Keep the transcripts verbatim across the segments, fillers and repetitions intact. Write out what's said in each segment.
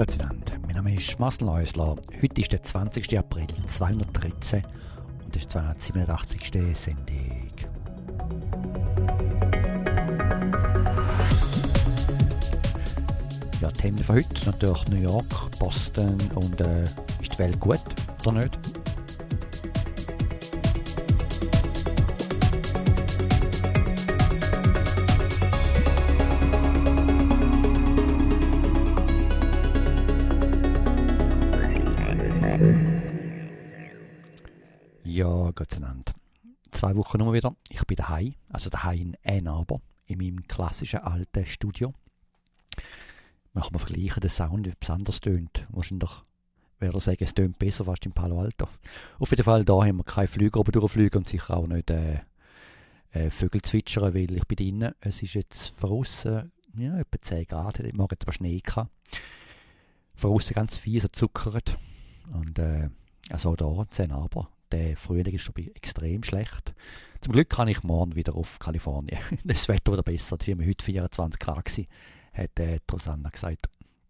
Grüezi Nacht. Mein Name ist Marcel Häusler. Heute ist der zwanzigster April zweihundertdreizehn und das ist die zweihundertsiebenundachtzigste Sendung. Ja, Themen von heute natürlich New York, Boston und äh, ist die Welt gut oder nicht? Ja, Gott sei Dank. Zwei Wochen nur wieder. Ich bin daheim, also daheim in Ann Arbor, in meinem klassischen alten Studio. Machen wir vergleichen, den Sound, wie es anders tönt. Wahrscheinlich würde ich sagen, es tönt besser fast in Palo Alto. Auf jeden Fall, da haben wir keine Flüge oben durchfliegen und sicher auch nicht äh, äh, Vögel zwitschern, weil ich bin drinnen. Es ist jetzt draussen, ja, etwa zehn Grad, ich mag jetzt aber Schnee gehabt. Draussen ganz viel, so zuckert. Und äh, also da, in Ann Arbor. Der Frühling ist schon extrem schlecht. Zum Glück kann ich morgen wieder auf Kalifornien. Das Wetter wieder besser. Es waren heute vierundzwanzig Grad gewesen, hat äh, Rosanna gesagt.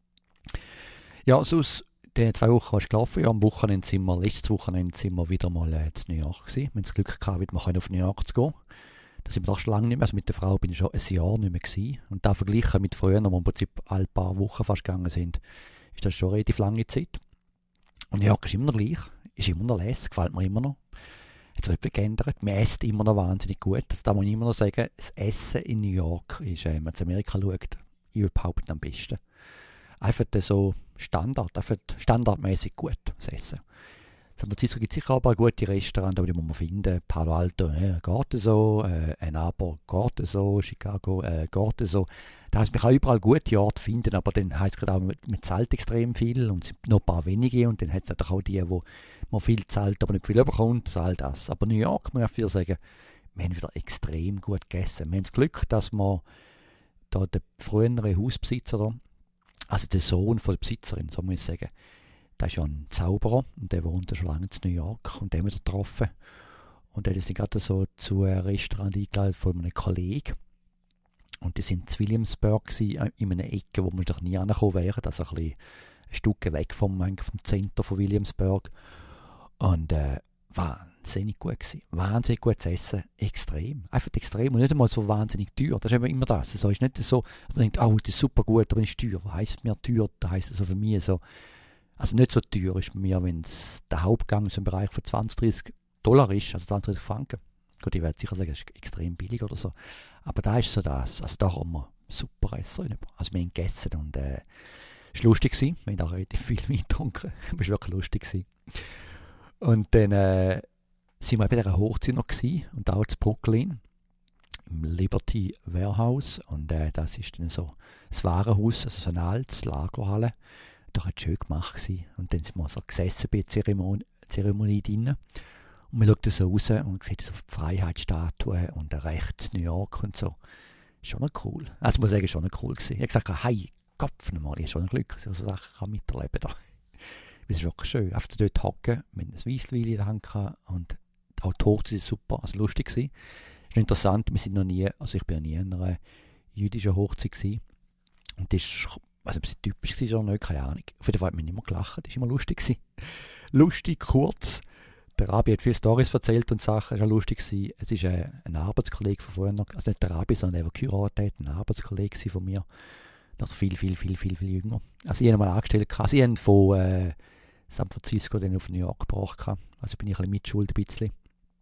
Ja, sonst, die zwei Wochen ist gelaufen. Ja, am Wochenende sind wir, letztes Wochenende sind wir wieder mal äh, in New York gewesen. Wir haben das Glück gehabt, wieder mal auf New York zu gehen. Da sind wir doch schon lange nicht mehr. Also mit der Frau bin ich schon ein Jahr nicht mehr gewesen. Und da verglichen mit früher, wo wir im Prinzip alle paar Wochen fast gegangen sind, ist das schon eine relativ lange Zeit. Und New York ist immer noch gleich. Ist immer noch leise, gefällt mir immer noch. Hat sich nicht geändert. Man isst immer noch wahnsinnig gut. Also da muss ich immer noch sagen, das Essen in New York ist, äh, wenn man in Amerika schaut, überhaupt am besten. Einfach so Standard, einfach standardmäßig gut, das Essen. San Francisco gibt es sicher aber gute Restaurants, aber die muss man finden. Palo Alto, äh, geht so. Äh, Ann Arbor, geht so. Chicago, äh, geht so. Da heisst, man kann überall gute Orte finden, aber dann heisst es gerade auch, man zahlt extrem viel und es sind noch ein paar wenige und dann hat es natürlich auch die, wo man viel zahlt, aber nicht viel bekommt, all das. Aber New York, muss ich viel sagen, wir haben wieder extrem gut gegessen. Wir haben das Glück, dass wir da der frühere Hausbesitzer, da, also der Sohn von der Besitzerin, so muss ich sagen, der ist ja ein Zauberer und der wohnt schon lange in New York und den haben wir getroffen. Und der ist gerade so zu einem Restaurant eingeladen von einem Kollegen. Und die sind in Williamsburg gewesen, in einer Ecke, wo man doch nie angekommen wäre, also ein, bisschen ein Stück weg vom, vom Zentrum von Williamsburg. Und äh, wahnsinnig gut gewesen. Wahnsinnig gutes Essen. Extrem. Einfach extrem. Und nicht einmal so wahnsinnig teuer. Das ist eben immer das. Es ist nicht so, man denkt, oh, das ist super gut, aber nicht teuer. Was heisst mir teuer? Das heisst also für mich so, also nicht so teuer ist bei mir, wenn es der Hauptgang so im Bereich von zwanzig, dreißig Dollar ist, also zwanzig, dreißig Franken. Gut, ich werde sicher sagen, es ist extrem billig oder so. Aber da ist so das. Also da haben wir super Essen. Also wir haben gegessen und äh, es war lustig gewesen. Wir haben auch relativ viel Wein getrunken. Es war wirklich lustig gewesen. Und dann äh, sind wir bei dieser Hochzeit noch gewesen, und auch in Brooklyn im Liberty Warehouse. Und äh, das ist dann so das Warenhaus, also so eine alte Lagerhalle. Da war es schön gemacht gewesen. Und dann sind wir so gesessen bei der Zeremonie, Zeremonie drinnen. Und man schaut so raus und sieht so die Freiheitsstatue und der rechts New York und so. Schon noch cool. Also ich muss sagen, schon noch cool gewesen. Ich habe gesagt, hey, Kopf nochmal, ich habe schon ein Glück, dass ich so Sachen kann miterleben kann. Es ist wirklich schön. Einfach dort hocken, mit einem Weisswein in der Hand und auch die Hochzeit ist super, also lustig gewesen. Es ist interessant, wir sind noch nie, also ich bin ja nie in einer jüdischen Hochzeit gewesen. Und das ist, also ob es typisch war oder nicht, keine Ahnung. Auf jeden Fall hat man nicht mehr gelacht, das war immer lustig gewesen. Lustig, kurz. Der Rabbi hat viele Storys erzählt und Sachen, es war lustig gewesen. Es ist ein, ein Arbeitskollege von früher, also nicht der Rabbi, sondern der, der geheiratet hat, ein Arbeitskollege von mir. Noch viel, viel, viel, viel, viel jünger. Also ich habe ihn mal angestellt, also ich habe von äh, San Francisco dann auf New York gebracht. Also bin ich ein bisschen mitschuld, ein bisschen.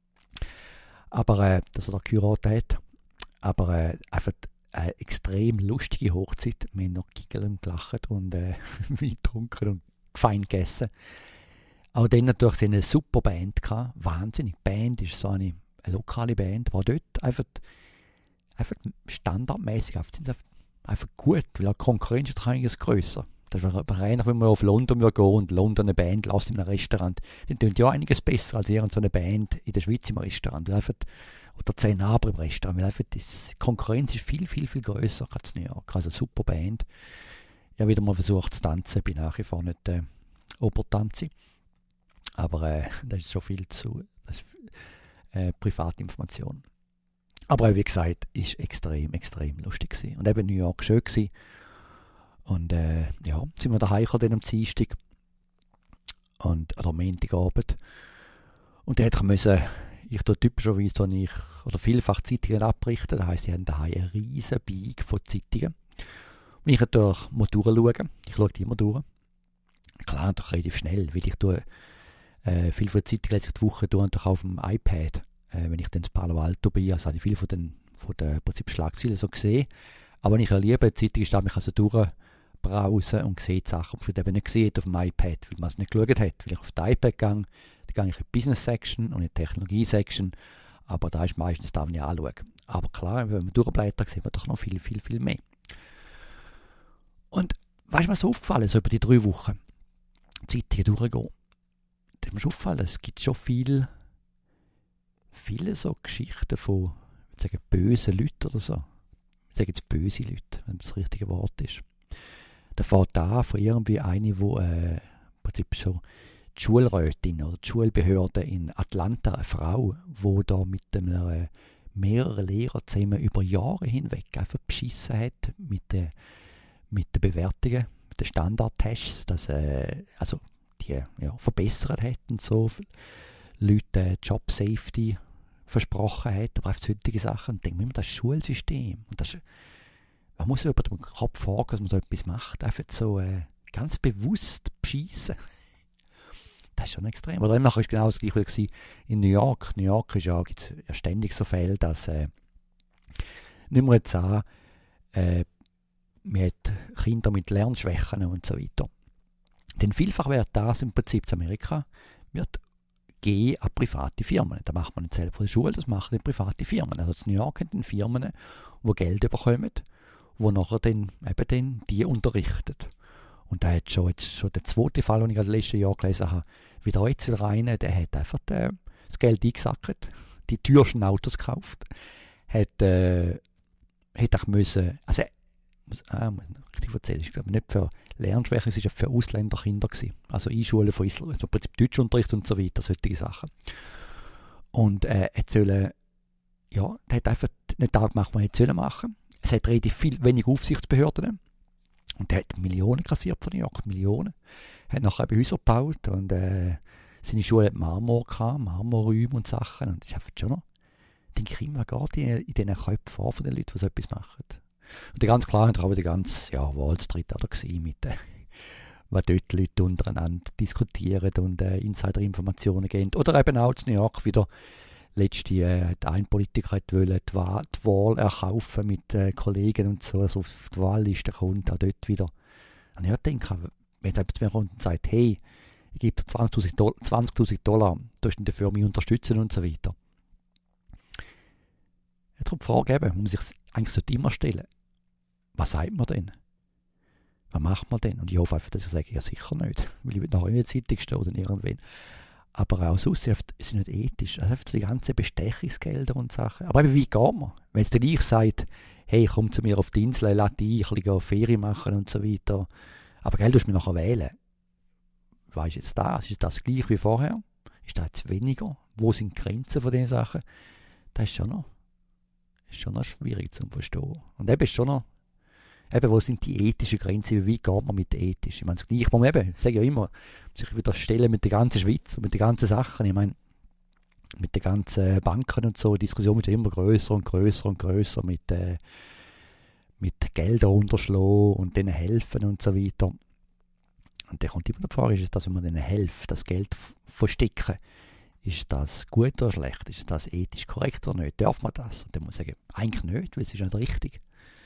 Aber, äh, dass er da geheiratet hat. Aber äh, einfach eine extrem lustige Hochzeit. Wir haben noch giggelt und gelacht und äh, Wein getrunken und fein gegessen. Auch dann natürlich eine super Band gehabt. Wahnsinnig. Die Band ist so eine, eine lokale Band. War dort einfach, einfach standardmäßig. Einfach, einfach, einfach gut, weil die Konkurrenz ist einiges grösser. Das ist rein, wenn man auf London gehen und London eine Band lässt in einem Restaurant, dann tönt ja einiges besser als irgendeine Band in der Schweiz im Restaurant. Einfach, oder zehn Aber im Restaurant. Weil einfach die Konkurrenz ist viel, viel, viel grösser als New York. Also super Band. Ich habe wieder mal versucht zu tanzen, bin nach wie vor nicht äh, Obertanzi. Aber äh, das ist schon viel zu das ist, äh, Privatinformation. Aber wie gesagt, ist extrem, extrem lustig gewesen. Und eben New York schön gewesen. Und äh, ja, sind wir daheim gekommen am Dienstag und oder am Montagabend. Und dort musste ich tue typischerweise, wenn ich oder vielfach Zeitungen abrichte, das heisst, ich habe daheim einen riesen Bag von Zeitungen. Und ich durch, muss durchschauen. Ich schaue die immer durch. Klar, doch relativ schnell, weil ich tue, äh, viel von den Zeitungen lese ich die Woche durch und doch auf dem iPad. Äh, wenn ich dann in Palo Alto bin, also habe ich viele von den, von den Prinzip Schlagzeilen so gesehen. Aber wenn ich liebe, die Zeitung ist, da mich also durchbrausen und sehe die Sachen, die ich eben nicht gesehen auf dem iPad, weil man es nicht geschaut hat. Weil ich auf das iPad gehe, dann gehe ich in die Business-Section und in die Technologie-Section. Aber da ist meistens das, was ich anschaue. Aber klar, wenn man durchblättert, sieht man doch noch viel, viel, viel mehr. Und weißt du, was so aufgefallen ist, so über die drei Wochen Zeitungen durchgehen? Da ist mir schon aufgefallen, es gibt schon viel, viele so Geschichten von, ich würde sagen, bösen Leuten oder so. Ich sage jetzt böse Leute, wenn das das richtige Wort ist. Da fährt da von irgendwie eine, die äh, im Prinzip so die Schulrätin oder die Schulbehörde in Atlanta, eine Frau, die da mit einer, äh, mehreren Lehrern zusammen über Jahre hinweg einfach beschissen hat mit den mit den Bewertungen, mit den Standardtests, dass äh, also die ja, verbessert hat und so Leute äh, Job Safety versprochen hat, aber einfach solche Sachen. Und denke mir immer, das Schulsystem. Und das, man muss über den Kopf fragen, dass man so etwas macht. Einfach so äh, ganz bewusst beschissen. Das ist schon extrem. Oder nachher war es genau das Gleiche in New York. New York ist ja, gibt es ja ständig so Fälle, dass äh, nicht mehr jetzt an, äh, man hat Kinder mit Lernschwächen und so weiter. Denn vielfach wird das im Prinzip in Amerika wird gehen an private Firmen. Da macht man nicht selber von der Schule, das machen die private Firmen. Also in New York haben die Firmen, die Geld bekommen, die nachher dann eben dann die unterrichten. Und da hat schon, jetzt schon der zweite Fall, den ich gerade letztes Jahr gelesen habe, wie der jetzt wieder einer, der hat einfach äh, das Geld eingesackt, die teuersten Autos gekauft, hat, äh, hat auch müssen, also Ah, richtig erzählen, ich glaube nicht für Lernschwäche, es war für Ausländerkinder gewesen. Also Einschulen von Island, also im Prinzip Deutschunterricht und so weiter, solche Sachen. Und äh, er sollte, ja, der hat einfach nicht das gemacht, was er hätte machen. Es hat relativ viel, wenig Aufsichtsbehörden. Und der hat Millionen kassiert von New York, Millionen. Er hat nachher eben Häuser gebaut und äh, seine Schule hat Marmor gehabt, Marmorräume und Sachen. Und das ist einfach schon noch, denke ich immer, geht in, in diesen Köpfen vor von den Leuten, die so etwas machen. Und ganz klar haben auch die ganze ja, Wall Street auch da gewesen, mit äh, was dort die Leute untereinander diskutieren und äh, Insider-Informationen geben. Oder eben auch in New York wieder, letzte äh, hat ein Politiker hat wollen, die, Wahl, die Wahl erkaufen mit äh, Kollegen und so, also auf die Wahlliste kommt, auch dort wieder. Und ich denke, wenn jetzt jemand zu mir kommt und sagt, hey, ich gebe dir zwanzigtausend Dollar, du hast dafür mich unterstützen und so weiter. Jetzt kommt die Frage eben, muss man sich eigentlich immer stellen. Was sagt man denn? Was macht man denn? Und ich hoffe einfach, dass ich sage, ja sicher nicht, weil ich nachher in der Zeitung stehe oder irgendwann. Aber auch sonst ist es nicht ethisch. Also die ganzen Bestechungsgelder und Sachen. Aber eben, wie geht man? Wenn es dann ich sagt, hey, komm zu mir auf die Insel, lass dich ein bisschen Ferien machen und so weiter. Aber Geld musst du mir nachher wählen. Weisst du jetzt das? Ist das gleich wie vorher? Ist das jetzt weniger? Wo sind die Grenzen von diesen Sachen? Das ist schon noch, ist schon noch schwierig zu verstehen. Und eben ist schon noch Eben, wo sind die ethischen Grenzen? Wie weit geht man mit der ethischen? Ich meine, das Gleiche, man eben, ich sage ja immer, sich wieder stellen mit der ganzen Schweiz und mit den ganzen Sachen. Ich meine, mit den ganzen Banken und so, die Diskussion wird ja immer grösser und grösser und grösser mit, äh, mit Geldern unterschlagen und denen helfen und so weiter. Und dann kommt immer die Frage, ist es das, wenn man denen hilft, das Geld verstecken, ist das gut oder schlecht? Ist das ethisch korrekt oder nicht? Darf man das? Und dann muss ich sagen, eigentlich nicht, weil es ist nicht richtig.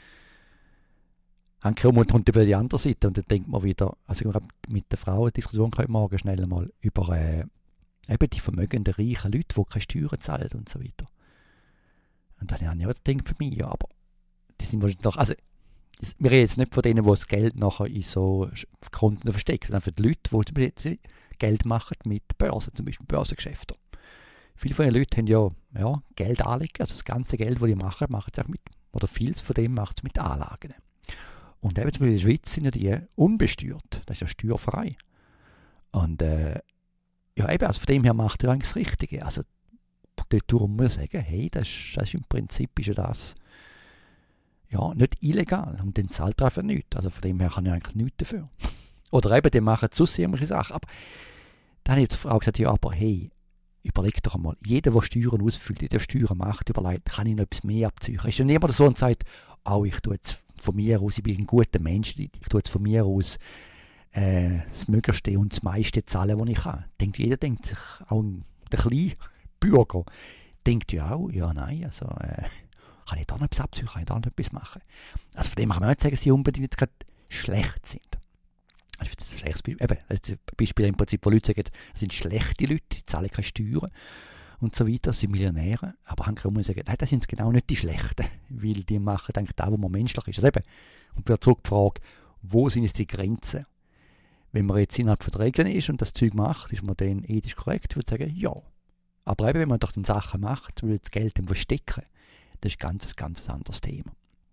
Dann kommt über die andere Seite und dann denkt man wieder, also mit der Frau eine Diskussion können wir morgen schnell mal über äh, eben die vermögenden, reichen Leute, die keine Steuern zahlen und so weiter. Und dann habe ich auch gedacht für mich, ja, aber die sind wahrscheinlich noch, also wir reden jetzt nicht von denen, die das Geld nachher in so Konten verstecken, sondern für die Leute, die Geld machen mit Börsen, zum Beispiel Börsengeschäfte. Viele von den Leuten haben ja, ja Geld anlegen, also das ganze Geld, das die machen, machen sie auch mit, oder vieles von dem macht es mit Anlagen. Und eben zum Beispiel in der Schweiz sind ja die unbesteuert, das ist ja steuerfrei. Und äh, ja eben, also von dem her macht er eigentlich das Richtige. Also dort muss man sagen, hey, das ist, das ist im Prinzip ist ja das, ja, nicht illegal und dann zahlt er einfach nichts. Also von dem her kann ich eigentlich nichts dafür. Oder eben, die machen sonst irgendwelche Sachen. Aber dann habe ich die Frau gesagt, ja, aber hey, überleg doch einmal, jeder, der Steuern ausfüllt, jeder Steuern macht, überlegt, kann ich noch etwas mehr abziehen? Ist ja niemand so und sagt, oh, ich tue jetzt von mir aus, ich bin ein guter Mensch, ich tue jetzt von mir aus äh, das Möglichste und das meiste zahlen, was ich kann. Denkt, jeder denkt sich, auch der kleine Bürger, denkt ja auch, ja, nein, also äh, kann ich da noch etwas abziehen, kann ich da noch etwas machen? Also von dem kann man nicht sagen, dass sie unbedingt jetzt gerade schlecht sind. Also ich finde das ein schlechtes Beispiel. Eben, das ist ein Beispiel im Prinzip, wo Leute sagen, das sind schlechte Leute, die zahlen keine Steuern und so weiter, das sind Millionäre. Aber man kann sagen, nein, das sind genau nicht die Schlechten, weil die machen eigentlich das, wo man menschlich ist. Also eben, und wieder zurück die Frage, wo sind jetzt die Grenzen? Wenn man jetzt innerhalb der Regeln ist und das Zeug macht, ist man dann ethisch korrekt? Ich würde sagen, ja. Aber eben, wenn man doch dann Sachen macht, will das Geld dann verstecken, das ist ein ganz, ganz anderes Thema.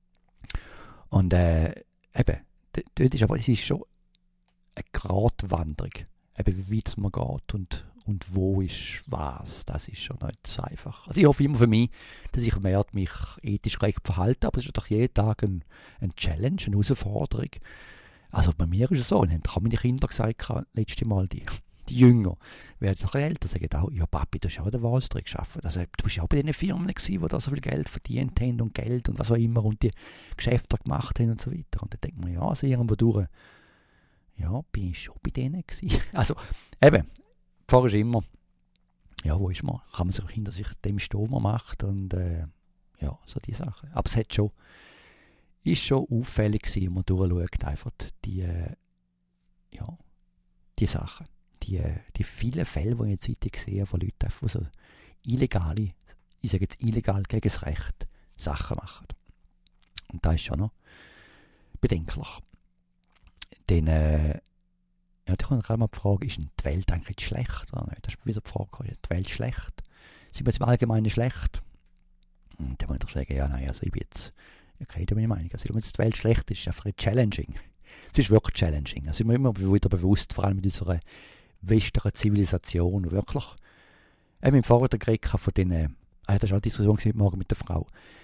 Und äh, eben, dort ist aber, es ist schon eine Gratwanderung, eben wie weit man geht und, und wo ist was, das ist schon nicht so einfach. Also ich hoffe immer für mich, dass ich mehr mich ethisch korrekt verhalte, aber es ist doch jeden Tag ein, ein Challenge, eine Herausforderung. Also bei mir ist es so, und haben meine Kinder gesagt, letztes Mal, die, die Jünger, werden jetzt noch älter, sagen auch, ja Papi, du hast ja auch den Wall Street geschafft. Also du bist ja auch bei diesen Firmen gewesen, die da so viel Geld verdient haben und Geld und was auch immer und die Geschäfte gemacht haben und so weiter. Und dann denkt man, ja, also irgendwo durch, ja, bin ich schon bei denen gewesen. Also eben, die Frage ist immer, ja, wo ist man? Kann man sich hinter sich dem stehen, was man macht und äh, ja, so die Sachen. Aber es hat schon, ist schon auffällig gewesen, wenn man durchschaut, einfach die, äh, ja, die Sachen. Die, die vielen Fälle, die ich in der Zeitung sehe, von Leuten, die so illegale, ich sage jetzt illegal gegen das Recht, Sachen machen. Und das ist schon noch bedenklich. Dann, äh, ja, da kommt gerade mal die Frage, ist die Welt eigentlich schlecht oder nicht? Das ist wieder die Frage, ist die Welt schlecht? Sind wir jetzt im Allgemeinen schlecht? Und dann muss ich doch sagen, ja, nein, also ich bin jetzt, okay, da bin ich Meinung, also wenn jetzt die Welt schlecht ist, ist es einfach challenging. Es ist wirklich challenging. Also sind wir immer wieder bewusst, vor allem mit unserer westlichen Zivilisation, wirklich. Ich habe im Vorder geredet von den, äh, das war auch eine Diskussion mit morgen mit der Frau.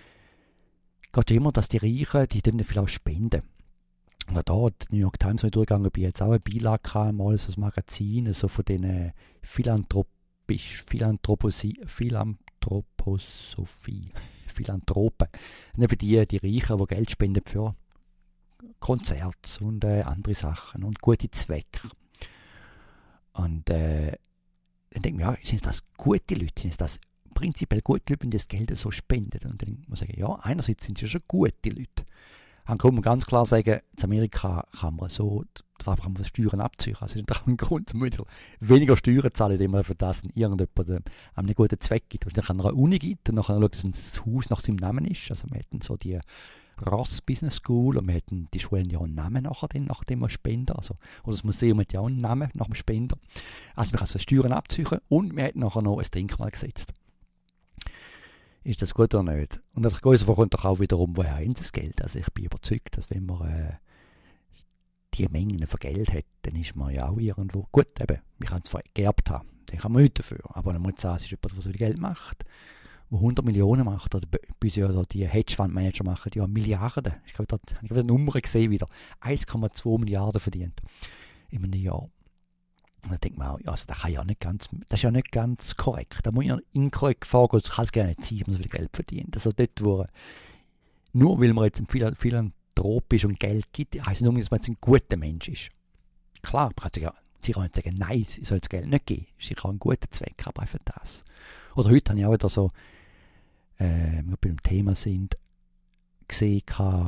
Es geht immer, dass die Reichen, die dürfen vielleicht auch spenden. Und da, die New York Times, wo ich durchgegangen bin, jetzt auch eine Beilage gehabt, mal so ein Magazin, so von den äh, Philanthropisch, Philanthroposie, Philanthroposophie, Philanthropen. Und eben die, die Reichen, die Geld spenden für Konzerte und äh, andere Sachen und gute Zwecke. Und äh, dann denke ich mir, ja, sind das gute Leute? Sind das prinzipiell gute Leute, die das Geld so spenden? Und dann muss ich sagen, ja, einerseits sind es ja schon gute Leute. Dann kann man ganz klar sagen, in Amerika kann man so, da kann man Steuern abziehen. Also das ist auch ein Grund, zum weniger Steuern zahlen, indem man für das irgendjemand einen guten Zweck gibt. Und dann kann er eine Uni gibt und dann schaut, dass das Haus nach seinem Namen ist. Also wir hätten so die Ross Business School und wir hätten die Schulen ja einen Namen nachher, dann, nachdem wir spenden. Also, oder das Museum hat ja auch einen Namen nach dem Spender. Also wir können so Steuern abziehen und wir hätten nachher noch ein Denkmal gesetzt. Ist das gut oder nicht? Und das Größere kommt doch auch wiederum, woher haben sie das Geld? Also ich bin überzeugt, dass wenn man äh, die Mengen von Geld hat, dann ist man ja auch irgendwo, gut eben, wir können es geerbt haben, dann kann man nichts dafür. Aber dann muss man sagen, es ist jemand, der so viel Geld macht, der hundert Millionen macht, oder bei uns ja die Hedgefondsmanager machen, die ja Milliarden, ich glaube, da habe ich eine Nummer gesehen wieder, eins Komma zwei Milliarden verdient in einem Jahr. Und dann denkt man auch, ja, also das, kann ja nicht ganz, das ist ja nicht ganz korrekt. Da muss ich ja inkorrekt vorgehen, das kann es gar nicht sein, dass man so viel Geld verdient. Also dort, wo, nur weil man jetzt philanthropisch und Geld gibt, heisst nicht nur, dass man jetzt ein guter Mensch ist. Klar, man kann sich, sie kann nicht sagen, nein, sie soll das Geld nicht geben. Sie kann ein guter Zweck, aber einfach das. Oder heute habe ich auch wieder so, äh, wir beim Thema sind, gesehen,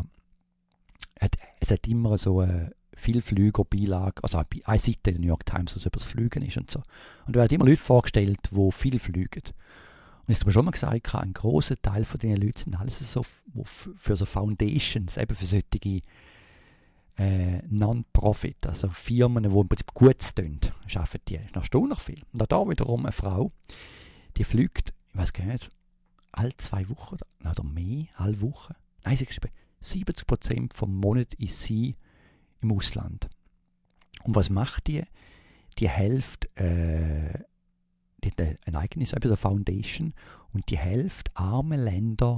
es hat immer so eine Vielflügerbeilage, also eine Seite in der New York Times, was über das Fliegen ist und so. Und da werden immer Leute vorgestellt, die viel fliegen. Und ich habe schon mal gesagt, ein grosser Teil von diesen Leuten sind alles so für so Foundations, eben für solche äh, Non-Profit, also Firmen, die im Prinzip gut tun, arbeiten die. Das ist erstaunlich viel. Und auch da wiederum eine Frau, die fliegt, ich weiß gar nicht, alle zwei Wochen oder mehr, alle Woche. Nein, sie geschrieben, siebzig Prozent vom Monat ist sie im Ausland. Und was macht die? Die hilft, äh, die hat ein eigenes, also eine Foundation, und die hilft armen Länder,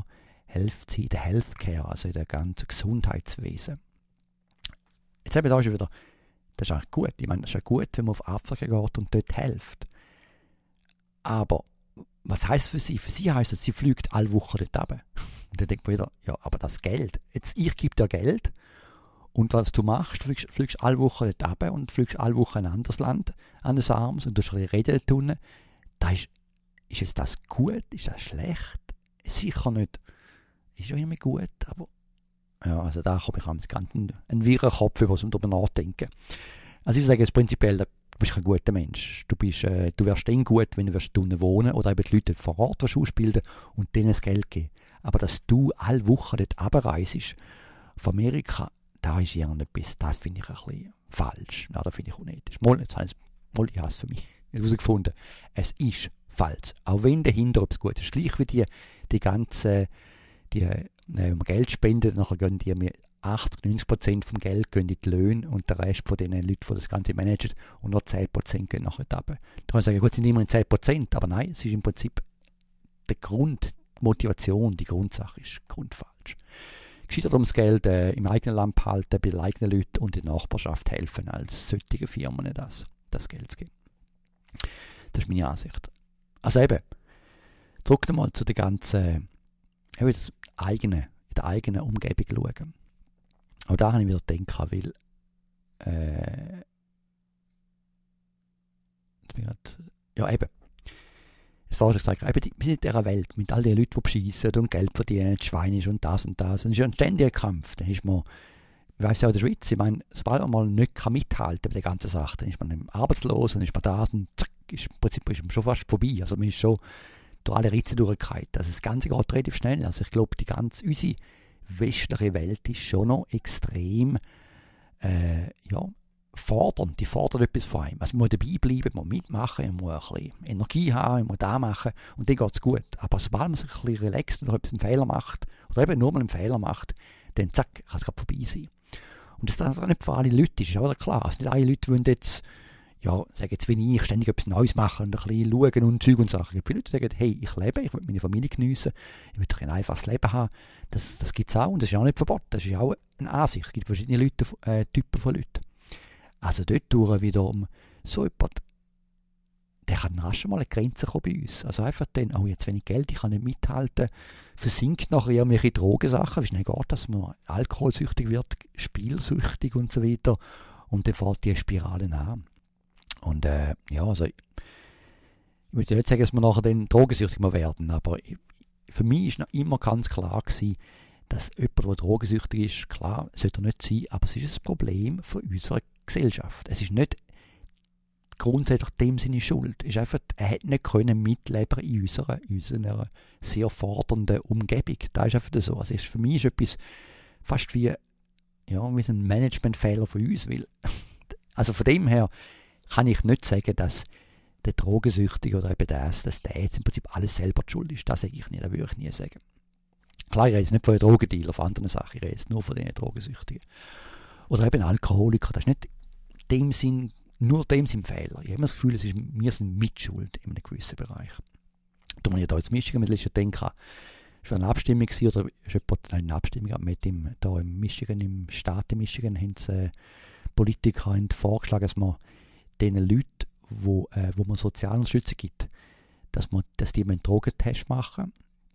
Health sein, in der Healthcare, also in der ganzen Gesundheitswesen. Jetzt eben da schon wieder, das ist eigentlich gut. Ich meine, das ist ja gut, wenn man auf Afrika geht und dort hilft. Aber was heisst für sie? Für sie heisst es, sie fliegt alle Wochen dort runter. Und dann denkt man wieder, ja, aber das Geld, jetzt ich gebe dir Geld und was du machst, fliegst, fliegst alle Wochen dort runter und fliegst alle Wochen in ein anderes Land an des Arms und du hast ein bisschen reden dort unten. Da ist, ist jetzt das gut? Ist das schlecht? Sicher nicht. Ist ja immer gut, aber ja, also da komme ich am ganzen einen wirren Kopf, über was darüber nachdenken. Also ich sage jetzt prinzipiell, du bist kein guter Mensch. Du, bist, äh, du wirst dann gut, wenn du wirst unten wohnen oder eben die Leute vor Ort ausbilden und denen das Geld geben. Aber dass du alle Wochen dort runterreist, von Amerika, da ist irgendetwas, das finde ich ein bisschen falsch. Ja, das finde ich unethisch. Mal, jetzt habe ich es, ich habe es für mich herausgefunden. Es ist falsch. Auch wenn dahinter etwas Gutes ist. Gleich wie die, die ganzen, die, äh, wenn man Geld spendet, nachher gehen die mir achtzig, neunzig Prozent vom Geld gehen in die Löhne und der Rest von den Leuten, die das Ganze managen, und nur zehn Prozent gehen nachher runter. Da kann man sagen, gut, es sind immerhin zehn Prozent, aber nein, es ist im Prinzip der Grund, die Motivation, die Grundsache ist grundfalsch. Gescheitert ums Geld äh, im eigenen Land behalten, bei den eigenen Leuten und in der Nachbarschaft helfen, als solche Firmen das, das Geld zu geben. Das ist meine Ansicht. Also eben, zurück nochmal zu der ganzen, eben das eigene, in der eigenen Umgebung schauen. Aber da habe ich wieder gedacht, weil äh, jetzt bin ich grad, ja eben, es war schon gesagt, eben, wir sind in dieser Welt mit all den Leuten, die beschissen und Geld verdienen, Schweinisch und das und das. Und es ist ja ein ständiger Kampf. Dann ist man, ich weiss ja auch in der Schweiz, ich meine, sobald man mal nicht kann mithalten bei der ganzen Sache, dann ist man arbeitslos, dann ist man da und zack, ist, im Prinzip ist man schon fast vorbei. Also man ist schon durch alle Ritze durchgefallen. Also das Ganze geht relativ schnell. Also ich glaube, die ganze, unsere westliche Welt ist schon noch extrem äh, ja, fordernd. Die fordert etwas von einem. Also man muss dabei bleiben, man muss mitmachen, man muss ein bisschen Energie haben, man muss da machen und dann geht es gut. Aber sobald man sich ein bisschen relaxt oder etwas einen Fehler macht, oder eben nur mal einen Fehler macht, dann zack, kann es gerade vorbei sein. Und das ist dann auch nicht für alle Leute, ist auch klar. Also nicht alle Leute wollen jetzt, ja, sagen jetzt wie ich, ständig etwas Neues machen und ein bisschen schauen und Zeug und Sachen. Viele Leute sagen, hey, ich lebe, ich will meine Familie geniessen, ich will ein einfaches Leben haben. Das, das gibt es auch und das ist auch nicht verboten. Das ist auch eine Ansicht. Es gibt verschiedene Leute, äh, Typen von Leuten. Also dort durch wiederum so jemand, der kann rasch mal eine Grenze kommen bei uns. Also einfach dann, oh, jetzt wenig Geld, ich kann nicht mithalten, versinkt nachher irgendwelche Drogensachen, wie schnell geht das, dass man alkoholsüchtig wird, spielsüchtig und so weiter und dann fährt die Spirale an. Und äh, ja, also ich, ich würde nicht sagen, dass wir nachher dann drogensüchtig mal werden, aber ich, für mich ist noch immer ganz klar gewesen, dass jemand, der drogensüchtig ist, klar, sollte er nicht sein, aber es ist ein Problem von unserer Gesellschaft. Es ist nicht grundsätzlich dem seine Schuld. Es ist einfach, er hätte nicht können mitleben in unserer, unserer sehr fordernden Umgebung. Das ist einfach so. Also für mich ist etwas fast wie, ja, wie ein Managementfehler von uns, weil also von dem her kann ich nicht sagen, dass der Drogensüchtige oder eben das, dass der jetzt im Prinzip alles selber die Schuld ist. Das sage ich nicht, das würde ich nie sagen. Klar, ich rede jetzt nicht von den Drogendealern, von anderen Sachen, ich rede jetzt nur von den Drogensüchtigen. Oder eben Alkoholiker, das ist nicht dem Sinn, nur dem Sinn Fehler. Ich habe immer das Gefühl, es ist, wir sind Mitschuld in einem gewissen Bereich. Da man ja da jetzt Michigan mit denken, es war eine Abstimmung oder ist jemand, nein, eine Abstimmung mit dem, da im Michigan, im Staat Michigan, haben sie, äh, Politiker haben vorgeschlagen, dass man den Leuten, wo, äh, wo man Sozialunterstützung gibt, dass, man, dass die einen Drogentest machen.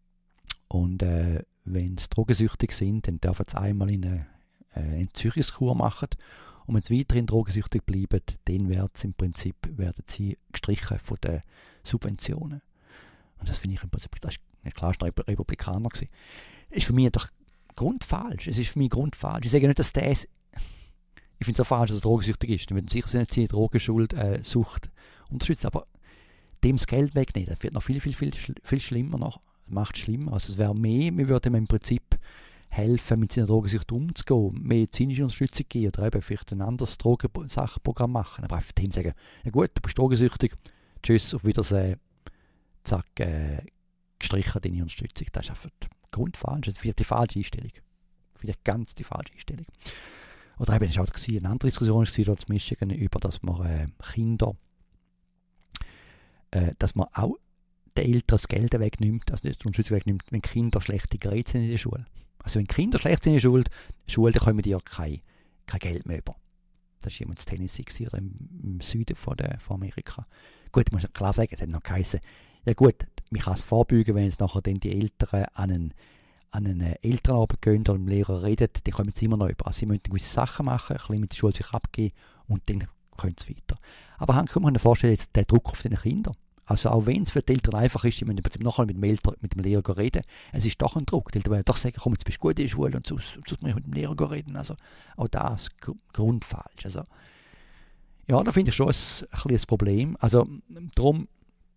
Und äh, wenn sie drogensüchtig sind, dann dürfen sie einmal in eine, äh, eine Entzüchtigungskur machen. Und wenn sie weiterhin drogensüchtig bleiben, dann werden sie im Prinzip werden sie gestrichen von den Subventionen. Und das finde ich im Prinzip, das ist klar, das war ein Republikaner gewesen. Ist für mich doch grundfalsch. Es ist für mich grundfalsch. Ich sage nicht, dass das ich finde es auch falsch, dass er drogensüchtig ist. Dann würden sicher nicht seine Drogenschuld, äh, Sucht unterstützen. Aber dem das Geld wegnehmen, das wird noch viel, viel, viel, viel schlimmer. Noch, macht es schlimmer. Also es wäre mehr, wir würden ihm im Prinzip helfen, mit seiner Drogensucht umzugehen, medizinische Unterstützung geben oder eben vielleicht ein anderes Drogensachprogramm machen. Aber einfach dem sagen, ja gut, du bist drogensüchtig, tschüss, auf Wiedersehen, zack, äh, gestrichen deine Unterstützung. Das ist einfach grundfalsch. Das ist vielleicht die falsche Einstellung. Vielleicht ganz die falsche Einstellung. Oder eben, es war auch eine andere Diskussion in Michigan über, dass man äh, Kinder, äh, dass man auch den Eltern das Geld wegnimmt, also nicht uns wegnimmt, wenn Kinder schlechte Grades sind in der Schule. Also wenn Kinder schlecht sind in der Schule, Schule dann kommen die ja kein, kein Geld mehr über. Das war jemand in Tennessee oder im, im Süden von, der, von Amerika. Gut, ich muss klar sagen, es hat noch geheißen, ja gut, man kann es vorbeugen, wenn es nachher dann die Eltern an einen, an einen Elternabend gehen oder mit dem Lehrer reden, dann kommen sie immer noch über. Also sie müssen gewisse Sachen machen, ein bisschen mit der Schule sich abgeben und dann können sie weiter. Aber dann kann man sich vorstellen, jetzt der Druck auf den Kindern. Also auch wenn es für die Eltern einfach ist, sie müssen nachher mit dem, Eltern, mit dem Lehrer reden, es ist doch ein Druck. Die Eltern werden doch sagen, komm, jetzt bist du gut in der Schule und sonst muss ich mit dem Lehrer reden. Also auch das ist grundfalsch. Also, ja, da finde ich schon ein, ein bisschen ein Problem. Also darum,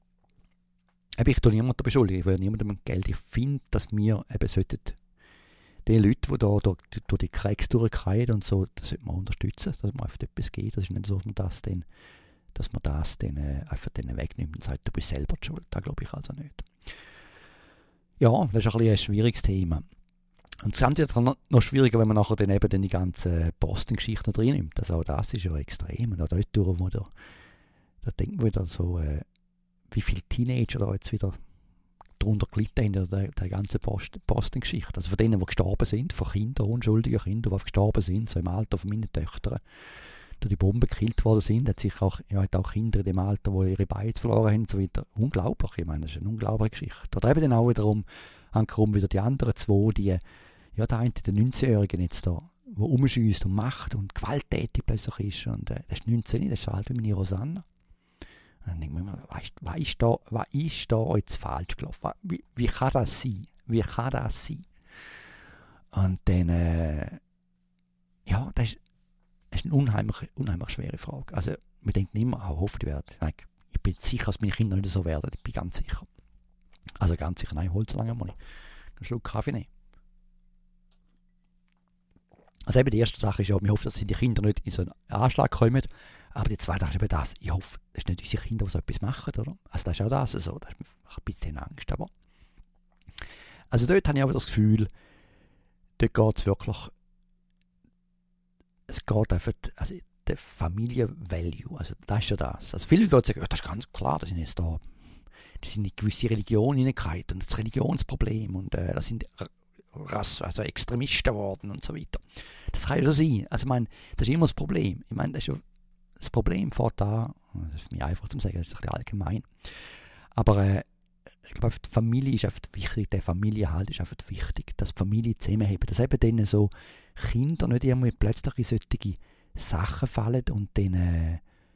ich tue niemanden beschuldigen, ich will niemandem Geld. Ich finde, dass wir eben sollten die Leute, die da, da durch die Cracks durchgehen und so, das sollte man unterstützen, dass man einfach etwas geht. Das ist nicht so, dass man das dann, dass man das dann äh, einfach dann wegnimmt und sagt, du bist selber die schuld. Das glaube ich also nicht. Ja, das ist ein bisschen ein schwieriges Thema. Und das Ganze ist noch, noch schwieriger, wenn man nachher dann eben dann die ganzen Postengeschichten drin nimmt. Also auch das ist ja extrem. Und auch dort durch, wo da, da denkt man wieder so, äh, wie viele Teenager da jetzt wieder darunter gelitten haben, in der, der ganzen Post, Postengeschichte. Also von denen, die gestorben sind, von Kindern, unschuldigen Kindern, die gestorben sind, so im Alter von meinen Töchtern, durch die Bomben gekillt worden sind, hat sich auch, ja, hat auch Kinder in dem Alter, die ihre Beine verloren haben und so weiter. Unglaublich, ich meine, das ist eine unglaubliche Geschichte. Oder eben dann auch wiederum, angekommen wieder die anderen zwei, die, ja, der eine, der neunzehnjährige jetzt da, der rumschießt und macht und gewalttätig plötzlich ist. Und äh, das ist neunzehn, das ist so alt wie meine Rosanna. Und dann denke ich mir, was, was, ist da, was ist da jetzt falsch gelaufen? Wie, wie kann das sein? Wie kann das sein? Und dann, äh, ja, das ist, das ist eine unheimlich, unheimlich schwere Frage. Also, man denkt immer, oh, hoffentlich werden. Nein, ich bin sicher, dass meine Kinder nicht so werden. Ich bin ganz sicher. Also ganz sicher, nein, hol so lange mal einen Schluck Kaffee nehmen. Also eben die erste Sache ist ja, wir hoffen, dass die Kinder nicht in so einen Anschlag kommen. Aber die zweite Sache ist eben das, ich hoffe, das sind nicht unsere Kinder, die so etwas machen, oder? Also das ist auch das so, da ist mir ein bisschen Angst. Aber also dort habe ich auch das Gefühl, dort geht es wirklich, es geht einfach, also der Familienvalue, also das ist ja das. Also viele Leute sagen, ja, das ist ganz klar, das sind jetzt da, die sind in gewisse Religion hineingefallen und das Religionsproblem und äh, das sind Rass, also Extremisten geworden und so weiter. Das kann ja schon sein. Also ich meine, das ist immer das Problem. Ich meine, das ist ja das Problem vor da, das ist für mich einfach zu sagen, das ist ein bisschen allgemein. Aber äh, ich glaube, die Familie ist einfach wichtig, der Familienhalt ist einfach wichtig, dass die Familie zusammenhält, dass eben denen so Kinder nicht irgendwie plötzlich in solche Sachen fallen und dann äh,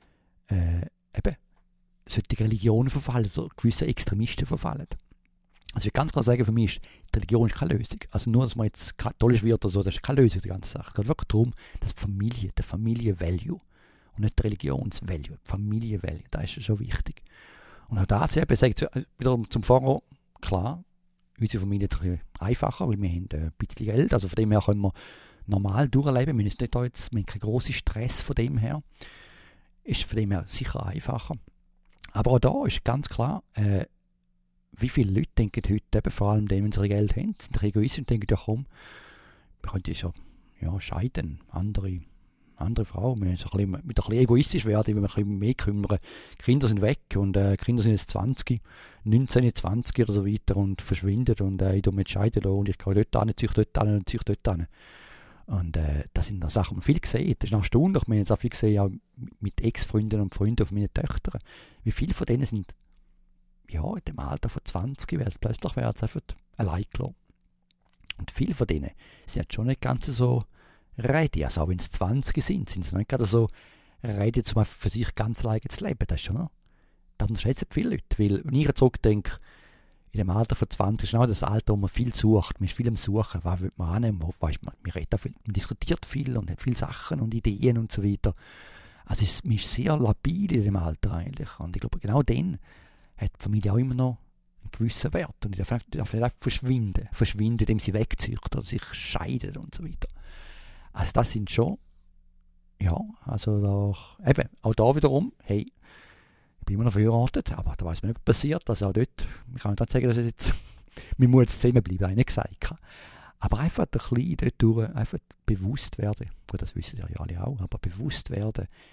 äh, eben solche Religionen verfallen oder gewisse Extremisten verfallen. Also ich kann ganz klar sagen, für mich ist die Religion ist keine Lösung. Also nur, dass man jetzt katholisch wird oder so, das ist keine Lösung, die ganze Sache. Es geht wirklich darum, dass die Familie, der Familienvalue und nicht der Religionsvalue, die Familienvalue, das ist schon wichtig. Und auch das eben, sagt wiederum zum Vorher, klar, unsere Familie ist ein bisschen einfacher, weil wir haben ein bisschen Geld, also von dem her können wir normal durchleben, wir, nicht da jetzt, wir haben keinen grossen Stress von dem her, ist von dem her sicher einfacher. Aber auch da ist ganz klar, äh, wie viele Leute denken heute, eben vor allem denen, wenn sie Geld haben, sind egoistisch und denken, ja komm, wir könnten ja, ja scheiden, andere, andere Frau, wir müssen ein bisschen, ein bisschen egoistisch werden, wenn wir ein bisschen mehr kümmern. Die Kinder sind weg und äh, die Kinder sind jetzt zwanzig, neunzehn, zwanzig oder so weiter und verschwinden und äh, ich tue mich scheiden und ich gehe dort hin, ziehe dort hin und ziehe dort hin. Und äh, das sind noch Sachen, die man viel gesehen. Das ist noch erstaunlich, wir haben jetzt auch viel gesehen, auch mit Ex-Freunden und Freunden von meinen Töchtern. Wie viele von denen sind ja, in dem Alter von zwanzig werden plötzlich werden sie einfach allein gelassen. Und viele von denen sind jetzt schon nicht ganz so ready. Also auch wenn sie zwanzig sind, sind sie nicht gerade so ready, um für sich ganz alleine zu leben. Das ist schon noch, das unterschätzen viele Leute. Weil, wenn ich zurückdenke, in dem Alter von zwanzig ist genau das Alter, wo man viel sucht. Man ist viel am Suchen. Was will man annehmen? Weißt, man, man, redet viel, man diskutiert viel und hat viele Sachen und Ideen und so weiter. Also es, man ist sehr labil in dem Alter eigentlich. Und ich glaube, genau dann hat die Familie auch immer noch einen gewissen Wert. Und die darf, darf nicht einfach verschwinden. Verschwinden, indem sie wegzieht oder sich scheidet und so weiter. Also das sind schon, ja, also da, eben, auch da wiederum, hey, ich bin immer noch verheiratet, aber da weiß man nicht, was passiert. Also auch dort, ich kann nicht sagen, dass es jetzt, man muss jetzt zusammenbleiben, habe ich nicht gesagt. Aber einfach ein bisschen dort durch, einfach bewusst werden, gut, das wissen ja alle auch, aber bewusst werden,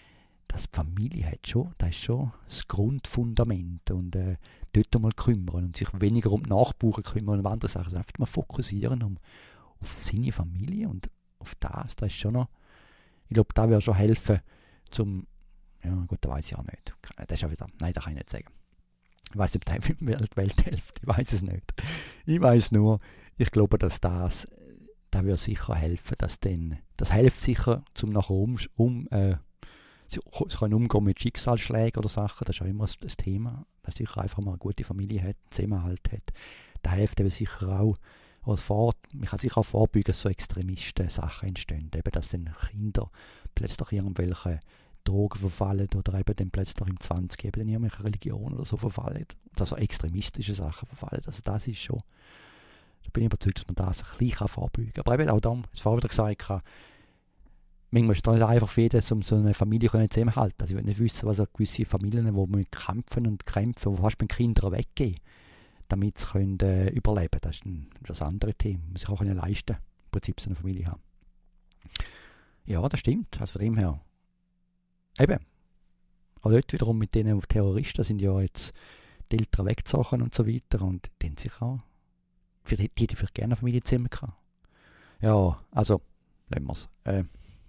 dass die Familie hat schon, das ist schon das Grundfundament und äh, dort mal kümmern und sich weniger um die Nachbarn kümmern und um andere Sachen, also einfach mal fokussieren um, auf seine Familie und auf das, das ist schon noch, ich glaube, da würde schon helfen, zum, ja gut, das weiß ich auch nicht, das ist auch wieder, nein, das kann ich nicht sagen. Ich weiß nicht, ob die Welt, Welt hilft, ich weiß es nicht. Ich weiß nur, ich glaube, dass das, das würde sicher helfen, dass dann, das hilft sicher, zum nachher um, um äh, sie können umgehen mit Schicksalsschlägen oder Sachen, das ist auch immer das Thema, dass sicher einfach mal eine gute Familie hat, einen Zusammenhalt hat. Das hilft eben sicher auch, oder vor, man kann sich auch vorbeugen, dass so extremisten Sachen entstehen, eben, dass dann Kinder plötzlich irgendwelche Drogen verfallen oder eben dann plötzlich im zwanzig eben in irgendwelche Religion oder so verfallen, also extremistische Sachen verfallen, also das ist schon, da bin ich überzeugt, dass man das ein bisschen vorbeugen kann. Aber eben auch da, das vorher wieder gesagt habe, manchmal ist es nicht einfach für jeden, um so eine Familie zusammenzuhalten. Also ich will nicht wissen, was gewisse Familien, wo man kämpfen und kämpfen, wo fast mit Kindern weggehen, damit sie können, äh, überleben können. Das ist ein, das andere Thema. Man sich auch können leisten, im Prinzip so eine Familie haben. Ja, das stimmt. Also von dem her. Eben. Auch dort wiederum mit denen Terroristen sind ja jetzt die Eltern weggezogen und so weiter. Und die haben sich auch, für die, die, die vielleicht gerne eine Familie zusammen kann. Ja, also, lassen wir es. Äh,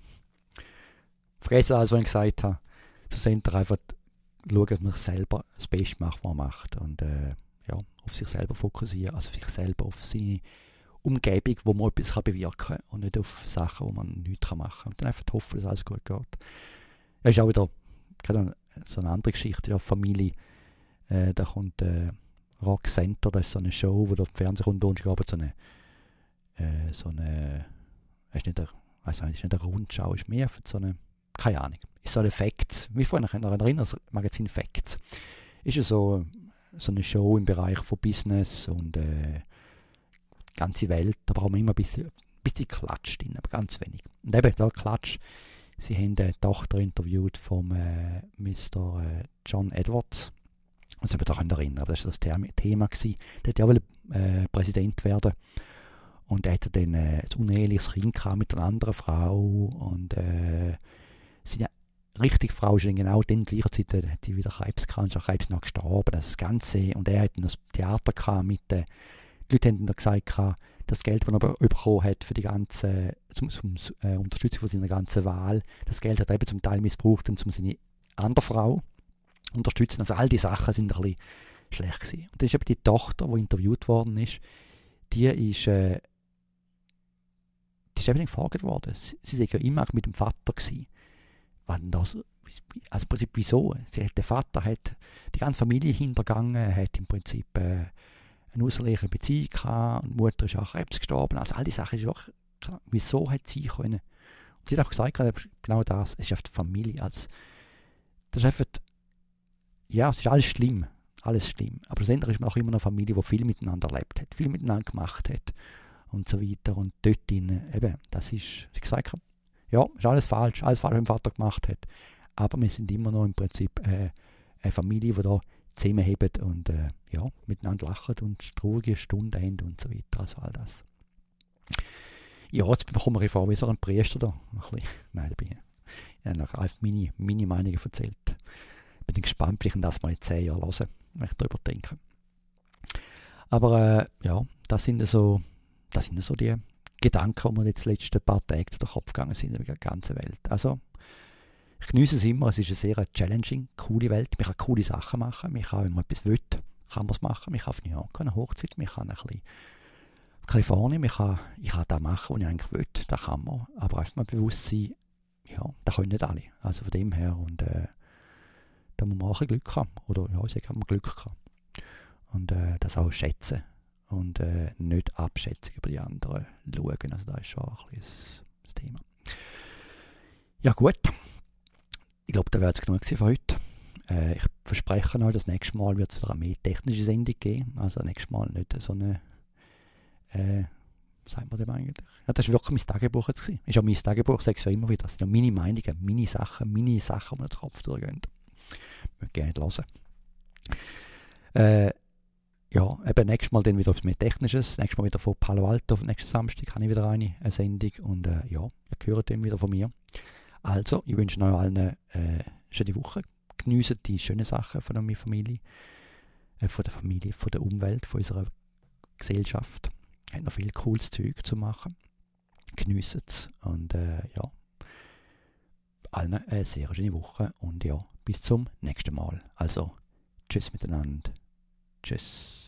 Vergessen alles, was ich gesagt habe. Schlussendlich einfach schauen, dass man selber das Beste macht, was man macht. Und äh, ja, auf sich selber fokussieren, also auf sich selber, auf seine Umgebung, wo man etwas kann bewirken kann und nicht auf Sachen, wo man nichts machen kann. Und dann einfach hoffen, dass alles gut geht. Es ist auch wieder keine, so eine andere Geschichte, ja, Familie. Äh, da kommt äh, Rock Center, das ist so eine Show, wo da im Fernsehen kommt, und so eine, äh, so eine, ist nicht eine, weiß nicht, ist nicht eine Rundschau, ist mehr für so eine, keine Ahnung, ist so ein Facts, wie vorhin noch erinnern, das Magazin Facts, ist ja so, so eine Show im Bereich von Business und äh, die ganze Welt, da brauchen wir immer ein bisschen, ein bisschen Klatsch drin, aber ganz wenig. Und eben, da Klatsch, sie haben eine Tochter interviewt vom äh, Mister Äh, John Edwards, das habe ich da erinnern, aber das war das Thema, Thema gewesen. Der wollte ja auch äh, Präsident werden. Und er hatte dann äh, ein uneheliches Kind mit einer anderen Frau und äh, seine richtige Frau ist dann genau in der gleichen Zeit, hat sie wieder Krebs gehabt, und ist an Krebs noch gestorben, das Ganze. Und er hat dann das Theater gehabt mit, äh, die Leute haben dann gesagt, das Geld, das er bekommen hat für die ganze, zum, zum äh, Unterstützung von seiner ganzen Wahl, das Geld hat er eben zum Teil missbraucht, um seine andere Frau zu unterstützen. Also all die Sachen sind ein bisschen schlecht gewesen. Und dann ist eben die Tochter, die interviewt worden ist, die ist, äh, die ist eben gefragt worden. Sie, sie sei ja immer mit dem Vater gewesen. Das, also im Prinzip wieso? Sie hat, der Vater hat die ganze Familie hintergangen, hat im Prinzip äh, eine außerliche Beziehung gehabt, und die Mutter ist auch Krebs gestorben, also all die Sachen ist auch klar. Wieso hat sie können? Und sie hat auch gesagt, genau das, es ist auf die Familie, also, das ist einfach, ja, es ist alles schlimm, alles schlimm, aber schlussendlich ist man auch immer eine Familie, die viel miteinander erlebt hat, viel miteinander gemacht hat und so weiter, und dort drin, eben, das ist, wie gesagt, ja, ist alles falsch, alles falsch, was mein Vater gemacht hat. Aber wir sind immer noch im Prinzip äh, eine Familie, die da zusammenhebt und äh, ja, miteinander lachen und traurige Stunden haben und so weiter. Also all das. Ja, jetzt bekommen wir vor wie so ein Priester da. Ein Nein, da bin ich. Ich habe noch einfach meine, meine Meinungen erzählt. Ich bin gespannt, wie ich das mal in zehn Jahren höre, wenn ich darüber denke. Aber äh, ja, das sind so, das sind so die Gedanken, die mir jetzt die letzten paar Tage durch den Kopf gegangen sind in der ganzen Welt. Also, ich genieße es immer, es ist eine sehr challenging, coole Welt. Man kann coole Sachen machen, man kann, wenn man etwas will, kann man es machen. Man kann auf New York eine Hochzeit, man kann ein bisschen Kalifornien, man kann, ich kann das machen, was ich eigentlich will, das kann man. Aber einfach mal bewusst sein, ja, das können nicht alle. Also von dem her, und äh, da muss man auch ein bisschen Glück haben. Oder ja, ich sage, haben wir Glück gehabt. Und äh, das auch schätzen. Und äh, nicht abschätzig über die anderen schauen. Also das ist schon ein bisschen das Thema. Ja gut, ich glaube, das wäre jetzt genug für heute. Äh, ich verspreche euch, das nächste Mal wird es wieder eine mehr technische Sendung geben. Also das nächste Mal nicht so eine, äh, was sagt man dem eigentlich? Ja, das war wirklich mein Tagebuch jetzt gewesen. Ist ja mein Tagebuch, ich sage es ja immer wieder. Das sind ja meine Meinungen, meine Sachen, meine Sachen, die mir den Kopf durchgehen. Ich würde gerne hören. Äh, Ja, eben nächstes Mal dann wieder etwas mehr Technisches. Nächstes Mal wieder von Palo Alto. Nächsten Samstag habe ich wieder eine, eine Sendung. Und äh, ja, ihr hört dann wieder von mir. Also, ich wünsche euch allen äh, schöne Woche. Geniessen die schönen Sachen von meiner Familie, äh, von der Familie, von der Umwelt, von unserer Gesellschaft. Hat noch viel cooles Zeug zu machen. Geniessen es und äh, ja, allen eine sehr schöne Woche und ja, bis zum nächsten Mal. Also, tschüss miteinander. Tschüss.